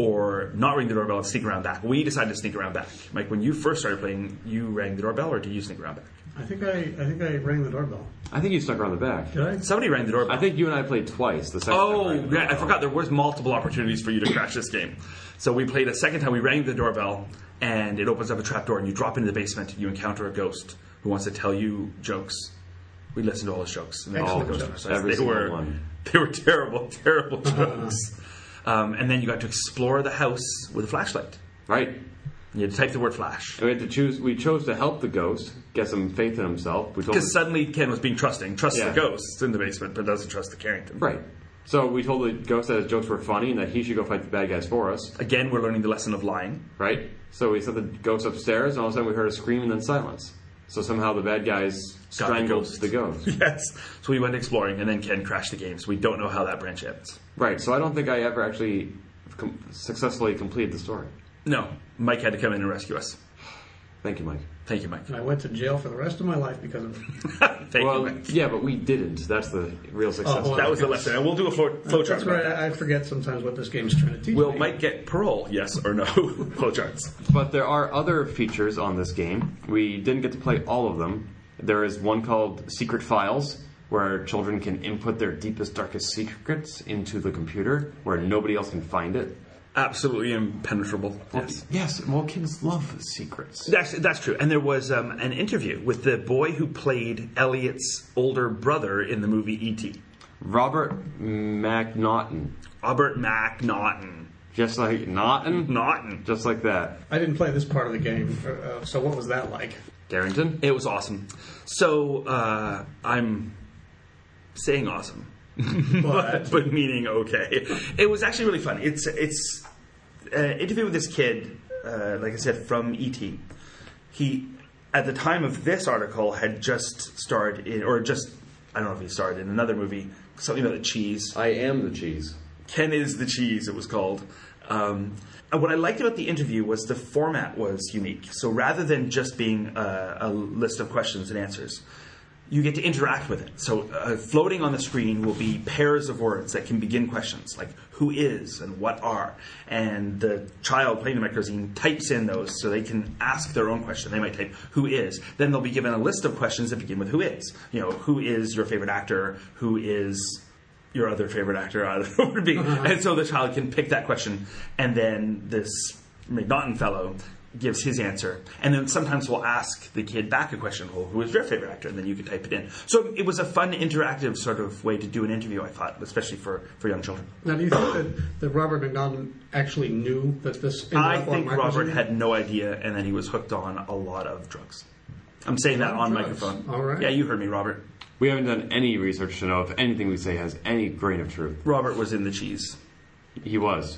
S3: or not ring the doorbell and sneak around back. We decided to sneak around back. Mike, when you first started playing, you rang the doorbell, or did you sneak around back?
S4: I think I, I think I rang the doorbell.
S2: I think you stuck around the back.
S4: Did I?
S3: Somebody rang the doorbell.
S2: I think you and I played twice. The second
S3: Oh,
S2: time rang the
S3: yeah, I
S2: doorbell.
S3: forgot. There was multiple opportunities for you to crash this game. So we played a second time. We rang the doorbell, and it opens up a trapdoor, and you drop into the basement. You encounter a ghost who wants to tell you jokes. We listened to all his jokes. And they all
S4: Excellent
S3: ghost
S4: jokes.
S3: jokes.
S2: Every
S3: they
S2: single
S3: were,
S2: one.
S3: They were terrible, terrible jokes. Um, and then you got to explore the house with a flashlight.
S2: Right.
S3: You had to type the word flash.
S2: And we had to choose. We chose to help the ghost get some faith in himself. We told him,
S3: Because suddenly Ken was being trusting. Trusts
S2: Yeah.
S3: the ghosts in the basement, but doesn't trust the Carrington.
S2: right. So we told the ghost that his jokes were funny and that he should go fight the bad guys for us.
S3: Again, we're learning the lesson of lying.
S2: Right. So we sent the ghost upstairs, and all of a sudden we heard a scream and then silence. So somehow the bad guys strangled
S3: ghost.
S2: the ghost.
S3: Yes. So we went exploring, and then Ken crashed the game, so we don't know how that branch ends.
S2: Right. So I don't think I ever actually com- successfully completed the story.
S3: No. Mike had to come in and rescue us.
S2: Thank you, Mike.
S3: Thank you, Mike.
S4: And I went to jail for the rest of my life because of it.
S3: Thank
S2: well,
S3: you, Mike.
S2: yeah, but we didn't. That's the real success.
S4: Oh, well,
S3: That was the lesson, and we'll do a flow, flow chart
S4: That's
S3: about
S4: right,
S3: that.
S4: I I forget sometimes what this game's trying to teach
S3: Will
S4: me.
S3: Mike get parole? Yes or no? Flow charts.
S2: But there are other features on this game. We didn't get to play all of them. There is one called Secret Files, where children can input their deepest, darkest secrets into the computer, where nobody else can find it.
S3: Absolutely impenetrable. Yes.
S2: Yes, well, kids love secrets.
S3: That's that's true. And there was um, an interview with the boy who played Elliot's older brother in the movie E T
S2: Robert McNaughton.
S3: Robert McNaughton.
S2: Just like Naughton?
S3: Naughton.
S2: Just like that.
S4: I didn't play this part of the game, uh, so what was that like?
S2: Darrington?
S3: It was awesome. So uh, I'm saying awesome, but, but meaning okay. It was actually really fun. It's it's an interview with this kid, uh, like I said, from E T He, at the time of this article, had just starred in, or just, I don't know if he starred in another movie, something about the cheese.
S2: I am the cheese.
S3: Ken is the cheese, it was called. Um, and what I liked about the interview was the format was unique. So rather than just being a, a list of questions and answers, you get to interact with it. So uh, floating on the screen will be pairs of words that can begin questions, like who is and what are. And the child playing the microzine types in those so they can ask their own question. They might type who is. Then they'll be given a list of questions that begin with who is. You know, who is your favorite actor? Who is your other favorite actor? I don't know what it would be. And so the child can pick that question, and then this McNaughton fellow gives his answer, and then sometimes we'll ask the kid back a question, well, who is your favorite actor? And then you can type it in. So it was a fun, interactive sort of way to do an interview, I thought, especially for, for young children.
S4: Now, do you think that, that Robert McNaughton actually knew that this...
S3: I think Robert had no idea, and then he was hooked on a lot of drugs. I'm saying that on
S4: drugs.
S3: microphone.
S4: All right.
S3: Yeah, you heard me, Robert.
S2: We haven't done any research to know if anything we say has any grain of truth.
S3: Robert was in the cheese.
S2: He was.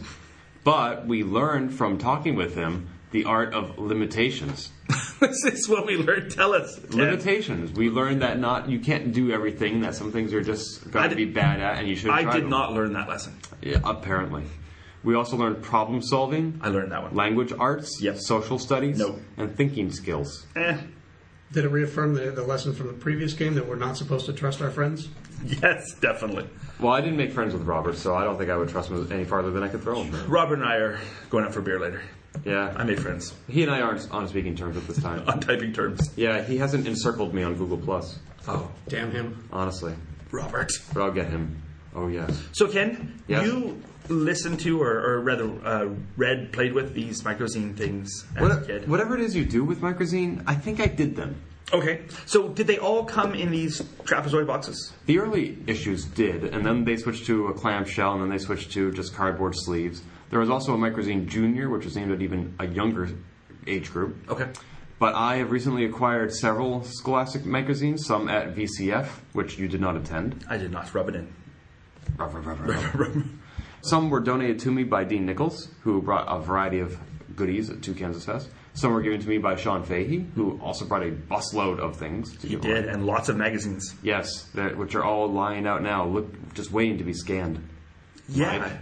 S2: But we learned from talking with him the art of limitations.
S3: This is what we learned. Tell us. Ted.
S2: Limitations. We learned that not you can't do everything, that some things are just got to be bad at, and you should
S3: I
S2: try
S3: did
S2: them.
S3: not learn that lesson.
S2: Yeah, apparently. We also learned problem solving.
S3: I learned that one.
S2: Language arts.
S3: Yep.
S2: Social studies.
S3: Nope.
S2: And thinking skills.
S3: Eh.
S4: Did it reaffirm the, the lesson from the previous game that we're not supposed to trust our friends?
S3: Yes, definitely.
S2: Well, I didn't make friends with Robert, so I don't think I would trust him any farther than I could throw him.
S3: Robert and I are going out for beer later.
S2: Yeah.
S3: I made friends.
S2: He and I aren't on speaking terms at this time.
S3: On typing terms.
S2: Yeah, he hasn't encircled me on Google Plus.
S3: Oh,
S4: Damn him.
S2: Honestly.
S3: Robert.
S2: But I'll get him. Oh, yes.
S3: So, Ken,
S2: Yes?
S3: you listened to, or, or rather, uh, read, played with these microzine things as
S2: What,
S3: a kid?
S2: whatever it is you do with Microzine, I think I did them.
S3: Okay. So, did they all come in these trapezoid boxes?
S2: The early issues did, and then they switched to a clamshell, and then they switched to just cardboard sleeves. There was also a Microzine Junior, which was aimed at even a younger age group.
S3: Okay.
S2: But I have recently acquired several Scholastic Microzines, some at V C F, which you did not attend.
S3: I did not. Rub it in.
S2: Rub, rub, rub, rub, rub. Some were donated to me by Dean Nichols, who brought a variety of goodies to Kansas Fest. Some were given to me by Sean Fahey, who also brought a busload of things. To
S3: He
S2: give
S3: did,
S2: away.
S3: and lots of magazines.
S2: Yes, that, which are all lying out now, look, just waiting to be scanned.
S3: Yeah.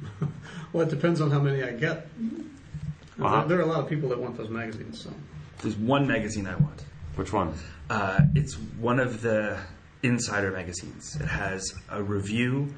S4: Well, it depends on how many I get.
S2: Uh-huh.
S4: There, there are a lot of people that want those magazines. So
S3: There's one magazine I want.
S2: Which one?
S3: Uh, it's one of the Insider magazines. It has a review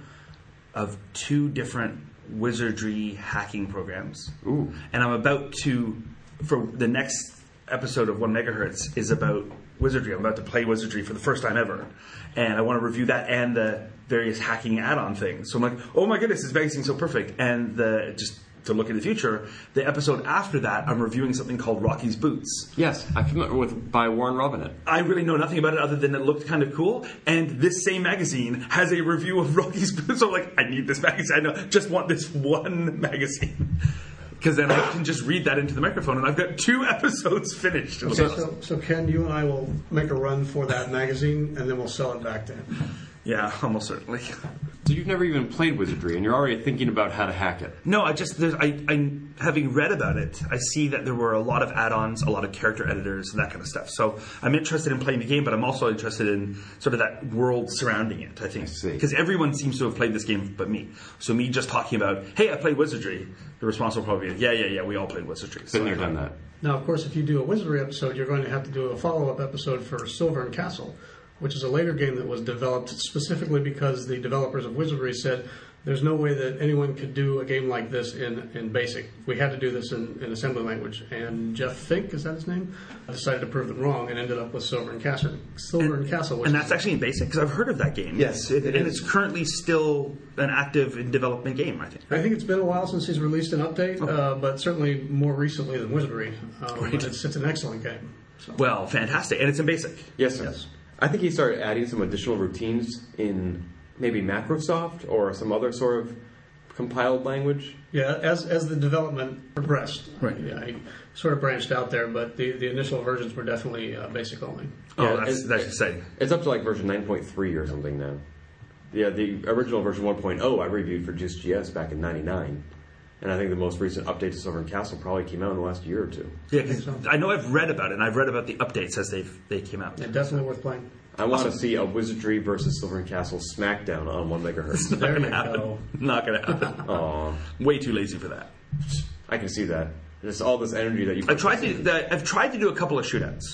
S3: of two different wizardry hacking programs.
S2: Ooh.
S3: And I'm about to, for the next episode of One Megahertz is about wizardry. I'm about to play wizardry for the first time ever. And I want to review that and the various hacking add-on things. So I'm like, oh my goodness, this magazine's so perfect. And the just to look in the future, the episode after that, I'm reviewing something called Rocky's Boots.
S2: Yes, I'm familiar with by Warren Robinett.
S3: I really know nothing about it other than it looked kind of cool. And this same magazine has a review of Rocky's Boots. So I'm like, I need this magazine. I know, just want this one magazine. Because then I can just read that into the microphone, and I've got two episodes finished.
S4: Okay, so, so Ken, you and I will make a run for that magazine, and then we'll sell it back to him.
S3: Yeah, almost certainly.
S2: So you've never even played wizardry, and you're already thinking about how to hack it.
S3: No, I just there's, I, I having read about it, I see that there were a lot of add-ons, a lot of character editors, and that kind of stuff. So I'm interested in playing the game, but I'm also interested in sort of that world surrounding it. I think
S2: I see.
S3: Because everyone seems to have played this game, but me. So me just talking about, hey, I played wizardry. The response will probably be, yeah, yeah, yeah, we all played wizardry.
S2: Been
S3: So
S2: there,
S3: I
S2: done
S3: thought-
S2: that.
S4: Now, of course, if you do a wizardry episode, you're going to have to do a follow-up episode for Silver and Castle, which is a later game that was developed specifically because the developers of Wizardry said there's no way that anyone could do a game like this in, in BASIC. We had to do this in, in assembly language. And Jeff Fink, is that his name? Decided to prove them wrong and ended up with Silver and Castle. Silver and, and Castle. Which
S3: And that's
S4: is,
S3: actually in BASIC, because I've heard of that game.
S2: Yes, it
S3: and
S2: is.
S3: it's currently still an active in development game, I think.
S4: I think it's been a while since he's released an update, uh, but certainly more recently than Wizardry. Um,
S3: Right.
S4: but it's, it's an excellent game. So.
S3: Well, fantastic. And it's in BASIC.
S2: Yes, sir.
S4: Yes.
S2: I think he started adding some additional routines in maybe Macrosoft or some other sort of compiled language.
S4: Yeah, as as the development progressed,
S3: Right.
S4: yeah, he sort of branched out there, but the, the initial versions were definitely uh, basic only.
S3: Oh,
S2: Yeah,
S3: that's,
S2: it's-
S3: that's exciting.
S2: It's up to like version nine point three or something now. Yeah, the original version one point oh I reviewed for Juice G S back in ninety-nine. And I think the most recent update to Silver and Castle probably came out in the last year or two.
S3: Yeah,
S4: I think
S3: 'cause
S4: so.
S3: I know I've read about it, and I've read about the updates as they've they came out.
S4: Yeah, definitely worth playing.
S2: I want to see a Wizardry versus Silver and Castle smackdown on one megahertz.
S3: Not
S4: There
S3: gonna
S4: you
S3: happen.
S4: go.
S3: Not gonna happen.
S2: Aw,
S3: Way too lazy for that.
S2: I can see that. Just all this energy that you.
S3: I tried to. The, I've tried to do a couple of shootouts.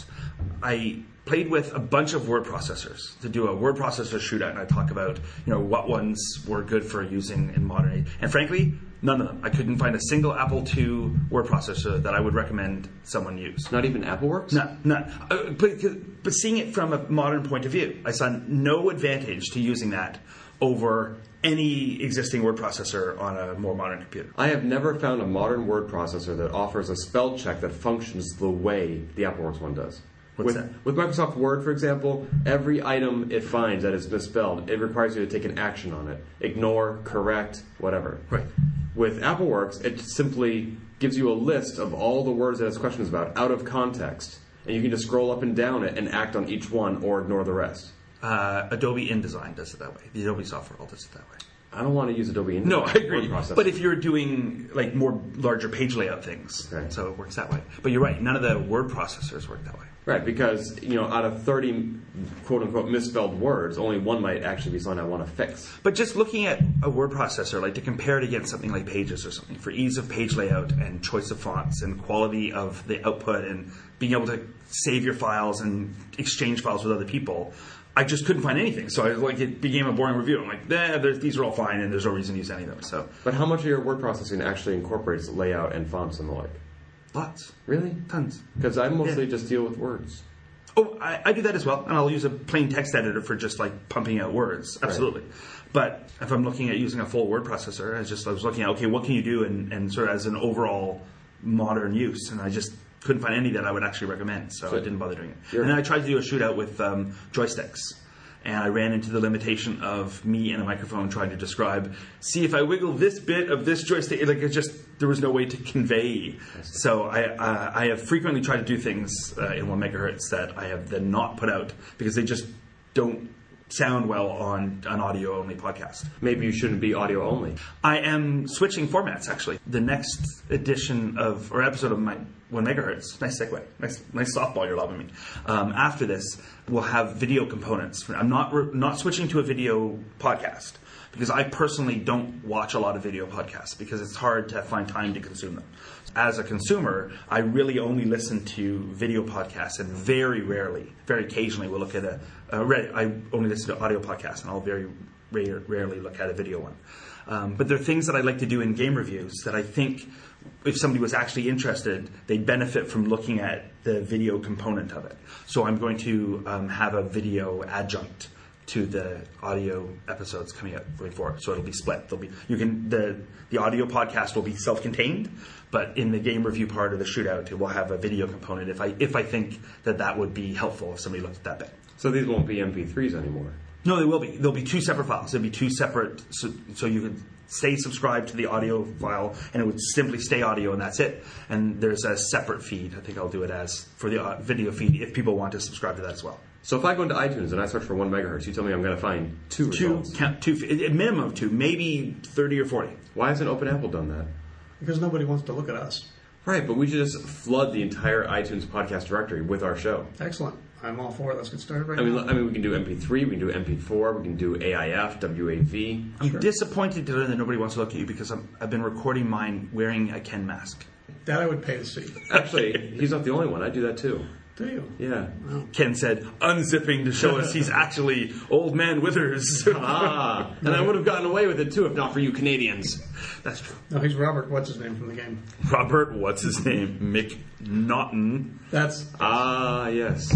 S3: I played with a bunch of word processors to do a word processor shootout, and I talk about you know what ones were good for using in modern age. And frankly, none of them. I couldn't find a single Apple two word processor that I would recommend someone use.
S2: Not even AppleWorks?
S3: No, no. Uh, but, but seeing it from a modern point of view, I saw no advantage to using that over any existing word processor on a more modern computer.
S2: I have never found a modern word processor that offers a spell check that functions the way the AppleWorks one does.
S3: What's
S2: with,
S3: that?
S2: With Microsoft Word, for example, every item it finds that is misspelled, it requires you to take an action on it. Ignore, correct, whatever.
S3: Right.
S2: With AppleWorks, it simply gives you a list of all the words that it's questions about out of context, and you can just scroll up and down it and act on each one or ignore the rest.
S3: Uh, Adobe InDesign does it that way. The Adobe software all does it that way.
S2: I don't want to use Adobe InDesign.
S3: No, I agree.
S2: Word processor.
S3: But if you're doing like more larger page layout things,
S2: Okay.
S3: so it works that way. But you're right, none of the word processors work that way.
S2: Right, because, you know, out of thirty quote-unquote misspelled words, only one might actually be something I want to fix.
S3: But just looking at a word processor, like to compare it against something like Pages or something, for ease of page layout and choice of fonts and quality of the output and being able to save your files and exchange files with other people, I just couldn't find anything. So I was like, it became a boring review. I'm like, nah, these are all fine and there's no reason to use any of them. So,
S2: But how much of your word processing actually incorporates layout and fonts and the like?
S3: lots.
S2: Really?
S3: Tons.
S2: Because I mostly
S3: Yeah.
S2: just deal with words.
S3: Oh, I, I do that as well, and I'll use a plain text editor for just like pumping out words. Absolutely. Right. But if I'm looking at using a full word processor, I just I was looking at okay, what can you do, and, and sort of as an overall modern use, and I just couldn't find any that I would actually recommend, so, so I didn't bother doing it. And then I tried to do a shootout with um, joysticks. And I ran into the limitation of me and a microphone trying to describe, see if I wiggle this bit of this joystick, like it just, there was no way to convey. So I, uh, I have frequently tried to do things uh, in one megahertz that I have then not put out because they just don't sound well on an audio-only podcast.
S2: Maybe you shouldn't be audio-only.
S3: I am switching formats, actually. The next edition of, or episode of my one megahertz, nice segue, nice, nice softball you're lobbing me. Um, after this, we'll have video components. I'm not re- not switching to a video podcast because I personally don't watch a lot of video podcasts because it's hard to find time to consume them. As a consumer, I really only listen to video podcasts and very rarely, very occasionally will look at a, a I only listen to audio podcasts and I'll very rare, rarely look at a video one. Um, but there are things that I like to do in game reviews that I think if somebody was actually interested, they'd benefit from looking at the video component of it. So I'm going to um, have a video adjunct to the audio episodes coming up going forward. So it'll be split. There'll be you can the the audio podcast will be self-contained, but in the game review part of the shootout, it will have a video component. If I if I think that that would be helpful if somebody looked at that bit.
S2: So these won't be M P threes anymore.
S3: No, they will be. There'll be two separate files. There'll be two separate, so, so you could stay subscribed to the audio file, and it would simply stay audio, and that's it. And there's a separate feed. I think I'll do it as for the uh, video feed if people want to subscribe to that as well.
S2: So if I go into iTunes and I search for one megahertz, you tell me I'm going to find two
S3: Two,
S2: results.
S3: count two, a minimum of two, maybe thirty or forty.
S2: Why hasn't OpenApple done that?
S4: Because nobody wants to look at us.
S2: Right, but we should just flood the entire iTunes podcast directory with our show.
S4: Excellent. I'm all for it. Let's get started right
S2: I mean,
S4: now.
S2: I mean, we can do M P three, we can do M P four, we can do A I F, W A V.
S3: I'm
S4: Sure.
S3: disappointed to learn that nobody wants to look at you because I'm, I've been recording mine wearing a Ken mask.
S4: That I would pay to see.
S2: Actually, he's not the only one. I do that too.
S4: Do you?
S2: Yeah.
S3: Ken said, unzipping to show us he's actually Old Man Withers.
S2: Ah, and I would have gotten away with it too if not for you Canadians.
S3: That's true.
S4: No, he's Robert. What's his name from the game?
S3: Robert, what's his name? Mick Naughton,
S4: That's
S2: Ah, yes.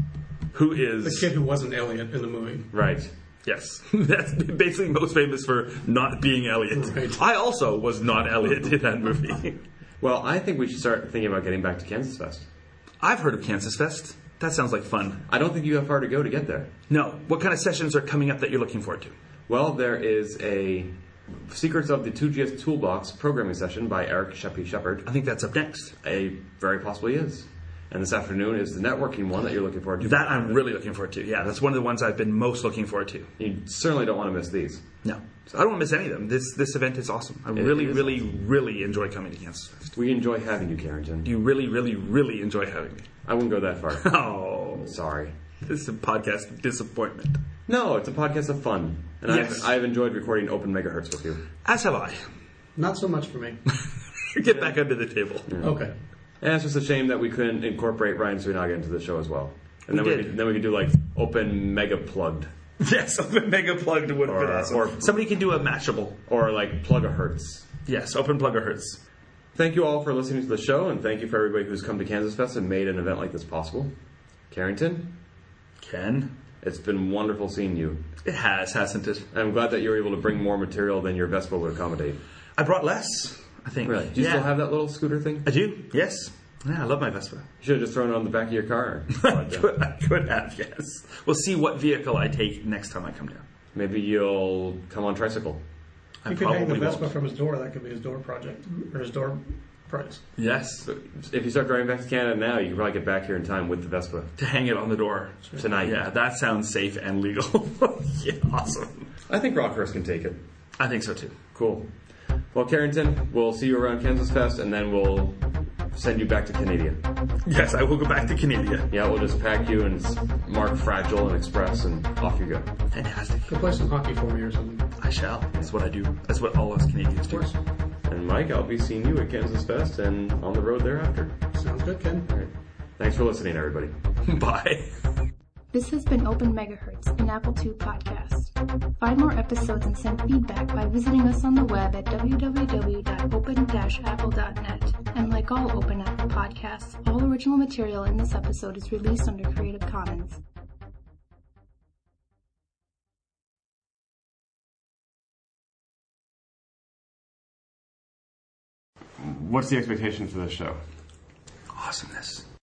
S3: who is...
S4: the kid who wasn't Elliot in the movie.
S2: Right.
S3: Yes. That's basically most famous for not being Elliot.
S4: Right.
S3: I also was not Elliot in that movie.
S2: Well, I think we should start thinking about getting back to Kansas Fest.
S3: I've heard of Kansas Fest. That sounds like fun.
S2: I don't think you have far to go to get there.
S3: No. What kind of sessions are coming up that you're looking forward to?
S2: Well, there is a Secrets of the two G S Toolbox programming session by Eric Sheppy Shepherd.
S3: I think that's up next.
S2: A very possibly is. And this afternoon is the networking one that you're looking forward to.
S3: That I'm really looking forward to. Yeah, that's one of the ones I've been most looking forward to.
S2: You certainly don't want to miss these.
S3: No. So I don't want to miss any of them. This this event is awesome. I
S2: It
S3: really,
S2: is
S3: really,
S2: awesome.
S3: really enjoy coming to Kansas Fest.
S2: We enjoy having you, Carrington.
S3: You really, really, really enjoy having me.
S2: I wouldn't go that far.
S3: Oh,
S2: Sorry.
S3: this is a podcast disappointment.
S2: No, it's a podcast of fun. And
S3: Yes.
S2: I've, I've enjoyed recording Open Megahertz with you.
S3: As have I.
S4: Not so much for me.
S3: Get back under the table.
S4: Okay.
S2: And it's just a shame that we couldn't incorporate Ryan Suinaga into the show as well. And
S3: We
S2: then
S3: did.
S2: we could, then we could do like Open Mega Plugged.
S3: Yes, open mega plugged would have been
S2: Or-
S3: awesome.
S2: or-
S3: Somebody can do a Mashable.
S2: Or like Plugahertz.
S3: Yes, open plugger hertz.
S2: Thank you all for listening to the show, and thank you for everybody who's come to Kansas Fest and made an event like this possible. Carrington,
S3: Ken.
S2: It's been wonderful seeing you.
S3: It has, hasn't it?
S2: I'm glad that you were able to bring more material than your Vespa would accommodate.
S3: I brought less, I think.
S2: Really? Do you
S3: yeah.
S2: still have that little scooter thing?
S3: I do, yes. Yeah, I love my Vespa.
S2: You should have just thrown it on the back of your car.
S3: I, could, I could have, yes. We'll see what vehicle I take next time I come down.
S2: Maybe you'll come on tricycle.
S3: I
S4: He could hang the
S3: probably
S4: Vespa
S3: won't.
S4: from his door. That could be his door project or his door prize.
S3: Yes,
S2: If you start driving back to Canada now, you can probably get back here in time with the Vespa.
S3: to hang it on the door.
S2: Tonight.
S3: Yeah, that sounds safe and legal. Yeah, awesome.
S2: I think Rockhurst can take it.
S3: I think so too.
S2: Cool. Well, Carrington, we'll see you around Kansas Fest, and then we'll send you back to Canada.
S3: Yes, I will go back to Canada.
S2: Yeah, we'll just pack you and s- mark Fragile and Express, and off you go.
S3: Fantastic.
S4: Go play some hockey for me or something.
S3: I shall. That's what I do. That's what all us Canadians
S4: Of
S3: do.
S4: course.
S2: And Mike, I'll be seeing you at Kansas Fest and on the road thereafter.
S4: Sounds good, Ken.
S2: All right. Thanks for listening, everybody.
S3: Bye.
S1: This has been Open Megahertz, an Apple two podcast. Find more episodes and send feedback by visiting us on the web at w w w dot open dash apple dot net. And like all Open Apple podcasts, all original material in this episode is released under Creative Commons.
S2: What's the expectation for this show?
S3: Awesomeness.